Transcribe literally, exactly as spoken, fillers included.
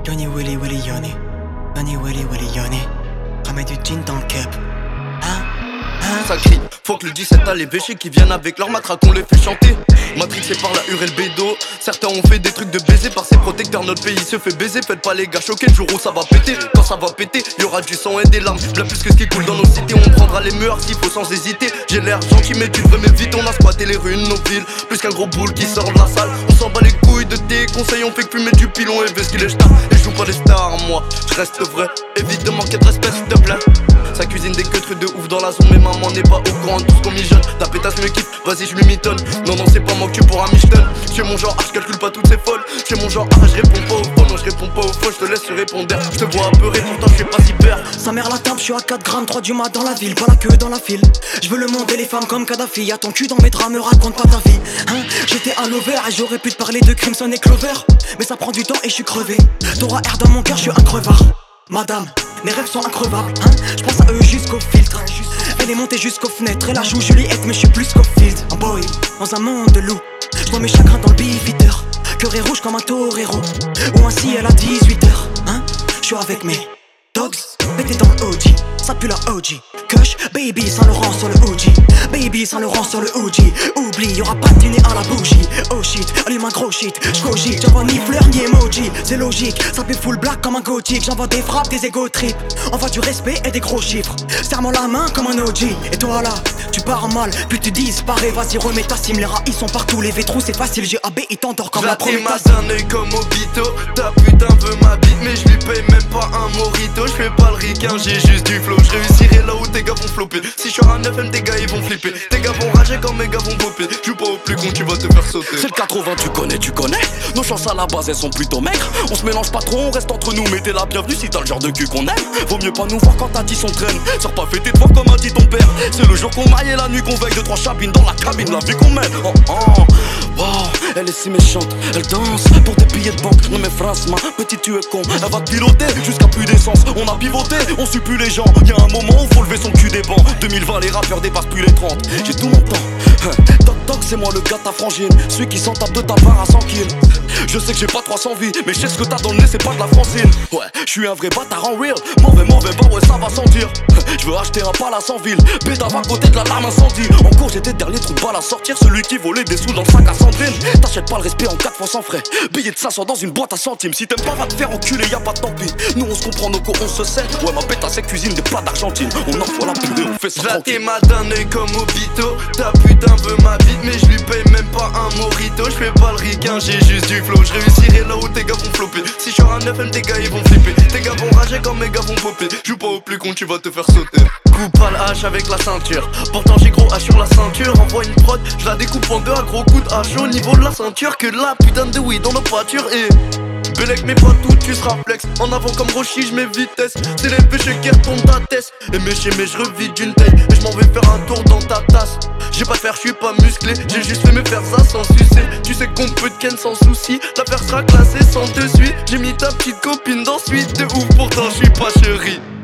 Yoni Willy Willy Yoni. Yoni Willy Willy Yoni. Ramène du gin dans le cup. Hein? Hein? Ça crie, faut que le dix-sept a les véchés qui viennent avec leur matraque, on les fait chanter. Matrixé par la hurle et le bédo. Certains ont fait des trucs de baiser par ses protecteurs, notre pays se fait baiser. Faites pas les gars choqués, le jour où ça va péter. Quand ça va péter, y'aura du sang et des larmes. Bien plus que ce qui coule dans nos cités, on prendra les murs s'il faut sans hésiter. J'ai l'air gentil mais tu devrais mais vite, on a squatté les rues de nos villes. Plus qu'un gros boule qui sort de la salle. On s'en bat les couilles de tes conseils, on fait que fumer du pilon et vesquiller les stars. Et je joue pas les stars, moi, je reste vrai. Évite de manquer de respect s'il te plaît. Ça cuisine des queues de ouf dans la zone, mais maman n'est pas au courant de tout ce qu'on mijote. Ta pétasse me kiffe, vas-y je lui mitonne. Non non c'est pas moi que tu pourras michetonne. J'ai mon genre, ah, je calcule pas toutes ces folles. J'ai mon genre, ah, je réponds pas aux faux. Non je réponds pas aux faux, je te laisse se répondre. Je te vois apeuré, pourtant je suis pas si peur. Sa mère la tape, je suis à quatre grammes, trois du mat dans la ville. Pas la queue dans la file. Je veux le monde et les femmes comme Kadhafi. Y'a ton cul dans mes draps, me raconte pas ta vie hein. J'étais à l'over et j'aurais pu te parler de Crimson et Clover. Mais ça prend du temps et je suis crevé. T'auras air dans mon cœur, je suis un crevard. Madame, mes rêves sont increvables hein. Je pense à eux jusqu'au filtre. Elle est montée jusqu'aux fenêtres. Elle la joue Juliette mais je suis plus qu'au field. Un boy, dans un monde de loups. Je vois mes chagrins dans le beefeater. Cœur est rouge comme un torero. Ou ainsi elle a dix-huit heures hein. Je suis avec mes dogs, pété dans le O G. Ça pue la O G. Kush, baby Saint Laurent sur le O G. Baby Saint Laurent sur le O G. Oublie, y'aura pas de dîner à la bougie. Oh shit, allume un gros shit. J'cogite, j'envoie ni fleurs ni emoji. C'est logique, ça fait full black comme un gothique. J'envoie des frappes, des ego trips. Envoie du respect et des gros chiffres. Serre-moi la main comme un O G. Et toi là, tu pars mal, puis tu disparais. Vas-y remets ta sim, les rats ils sont partout. Les vétrous c'est facile, j'ai A B, il t'endort comme la première. J'la d'un œil comme Obito. Ta putain veut ma bite mais je lui paye même pas un morito. J'fais pas le ricain, j'ai juste du flow. J'réussirai là où tes gars vont flopper. Si j'suis un F M tes gars ils vont flipper. Tes gars vont rager quand mes gars vont popper. Joue pas au plus con, tu vas te faire sauter. C'est le quatre-vingts, tu connais, tu connais. Nos chances à la base elles sont plutôt maigres. On se mélange pas trop, on reste entre nous. Mais t'es la bienvenue si t'as le genre de cul qu'on aime. Vaut mieux pas nous voir quand t'as dit son traîne. Sors pas fêter de voir comme a dit ton père. C'est le jour qu'on maille et la nuit qu'on veille. Deux trois chabines dans la cabine, la vie qu'on mène. Oh oh, wow, elle est si méchante. Elle danse pour des billets de banque. Non mais France, ma petite tu es con. Elle va te piloter jusqu'à plus d'essence. On a pivoté, on suit plus les gens. Y'a un moment où faut lever son cul des bancs. deux mille vingt les rappeurs dépassent plus les trente. J'ai tout mon temps. Toc toc c'est moi le gars de ta frangine. Celui qui s'en tape de ta part à cent kills. Je sais que j'ai pas trois cents vies, mais je sais ce que t'as dans le nez, c'est pas de la francine. Ouais, je suis un vrai bâtard en real. Mauvais, mauvais, bah ouais, ça va sans dire. Je veux acheter un palace en ville. Bédave à côté de la lame incendie. En cours, j'étais dernier trou de balle à sortir. Celui qui volait des sous dans le sac à Sandrine. T'achètes pas le respect en quatre fois sans frais. Billet de cinq cents dans une boîte à centimes. Si t'aimes pas, va te faire enculer, y'a pas de tant pis. Nous, on se comprend, nos cours, on se sait. Ouais, ma pétasse, c'est cuisine des plats d'Argentine. On envoie la purée, on fait ça tranquille. J'la d'un œil comme Obito. Ta putain veut ma bite, mais je lui paye même pas un morito. J'fais pas le ricain, j'ai juste du flow. J'réussirai là où tes gars vont flopper. Si j'suis un F M, tes gars ils vont flipper. Tes gars vont rager quand mes gars vont popper. Joue pas au plus con, tu vas te faire sauter. Coupe à la hache avec la ceinture. Pourtant j'ai gros H sur la ceinture. Envoie une prod, j'la découpe en deux à gros coups de hache au niveau de la ceinture. Que la putain de weed dans nos voitures et Bélec mais pas tout, tu seras flex. En avant comme Rochi, j'mets vitesse. C'est les péchés qui retombent ta tête. Et mes chez mes j'revide d'une taille. Et j'm'en vais faire un tour dans ta tasse. J'ai pas de fer, j'suis pas musclé. J'ai juste fait me faire ça sans sucer. Tu sais qu'on peut te ken sans souci. L'affaire sera classée sans te suite. J'ai mis ta petite copine dans suite de ouf, pourtant j'suis pas chérie.